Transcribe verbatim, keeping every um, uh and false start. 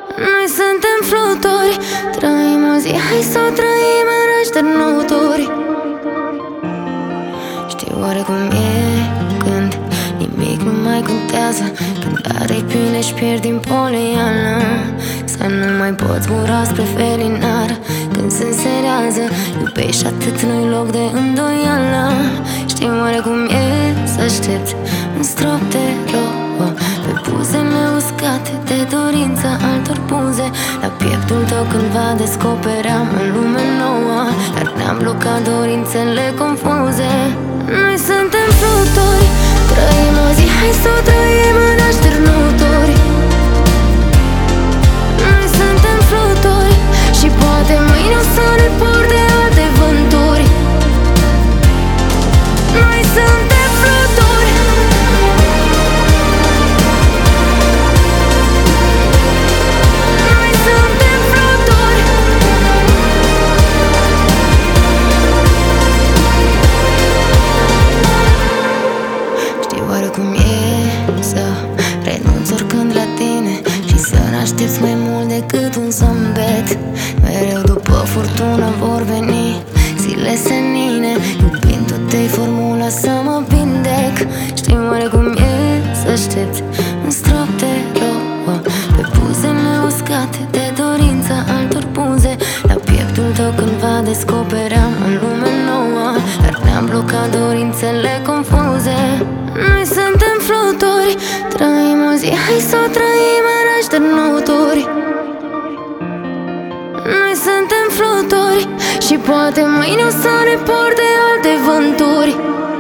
Noi suntem fluturi, trăim o zi, hai să o trăim în așternuturi. Știi oare cum e când nimic nu mai contează, când are bine și pierd din poliană. Să nu mai poți zbura spre felinar când se înserează, iubești atât, nu-i loc de îndoială. Știi oare cum e să aștepți un strop de rouă pe buzele uscate de dorința altor buze, la pieptul tău cândva descopeream o lume nouă, dar ne-am blocat dorințele confuze. Noi suntem fluturi, trăim o zi, hai să o trăim în așternuturi. Noi suntem fluturi și poate mâine o să ne porde alte vânturi. Noi suntem fluturi. Noi suntem fluturi. Știi oare cum e să renunți oricând la tine și să n-aștepți mai mult decât un zâmbet? Mereu după furtună vor veni zile senine, iubindu-te-i formula să mă vindec. Știi oare cum e să aștepți un strop de rouă pe buzele uscate de dorința altor buze, la pieptul tău cândva descopeream o lume nouă, dar ne-am blocat dorințele confuze. Noi suntem fluturi, trăim o zi, hai să o trăim în așternuturi. Noi suntem fluturi și poate mâine o să ne porde alte vânturi.